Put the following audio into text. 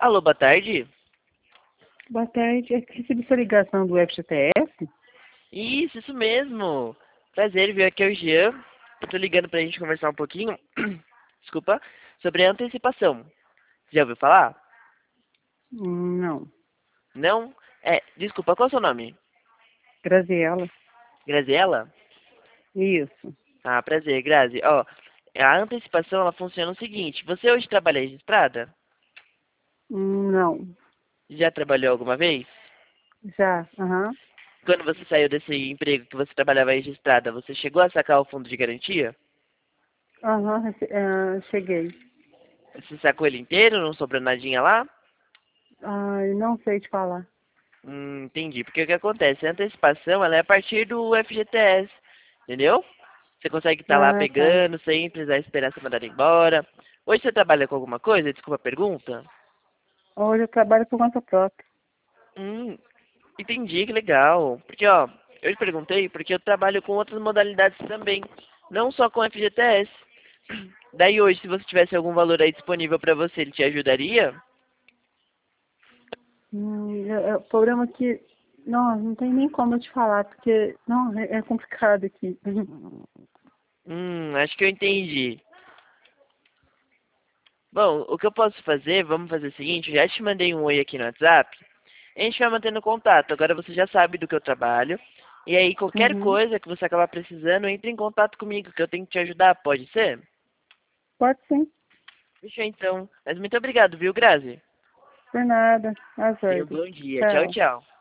Alô, boa tarde. Boa tarde. Eu recebi sua ligação do FGTS? Isso mesmo. Prazer, viu? Aqui é o Jean. Eu tô ligando pra gente conversar um pouquinho, desculpa, sobre a antecipação. Já ouviu falar? Não. Não? Desculpa, qual é o seu nome? Graziela? Graziela? Isso. Ah, prazer, Grazi. Ó, a antecipação, ela funciona o seguinte. Você hoje trabalha registrada? Não. Já trabalhou alguma vez? Já. Aham. Quando você saiu desse emprego que você trabalhava registrada, você chegou a sacar o fundo de garantia? Aham. Cheguei. Você sacou ele inteiro? Não sobrou nadinha lá? Ai, não sei te falar. Entendi. Porque o que acontece? A antecipação, ela é a partir do FGTS, entendeu? Você consegue estar lá Ah, tá. pegando sem precisar esperar ser mandado embora. Hoje você trabalha com alguma coisa? Desculpa a pergunta. Hoje eu trabalho por conta própria. Hum, entendi, que legal. Porque, ó, eu te perguntei porque eu trabalho com outras modalidades também, não só com FGTS. Daí hoje, se você tivesse algum valor aí disponível para você, ele te ajudaria? O problema é que... Não tem nem como eu te falar, porque... Não, é complicado aqui. Acho que eu entendi. Bom, o que eu posso fazer, vamos fazer o seguinte, eu já te mandei um oi aqui no WhatsApp, a gente vai mantendo contato. Agora você já sabe do que eu trabalho. E aí, qualquer Uhum. coisa que você acabar precisando, entre em contato comigo, que eu tenho que te ajudar, pode ser? Pode sim. Fechou então. Mas muito obrigado, viu, Grazi? Por nada. Às Tenha um ordens. bom dia. Tchau, Tchau. tchau.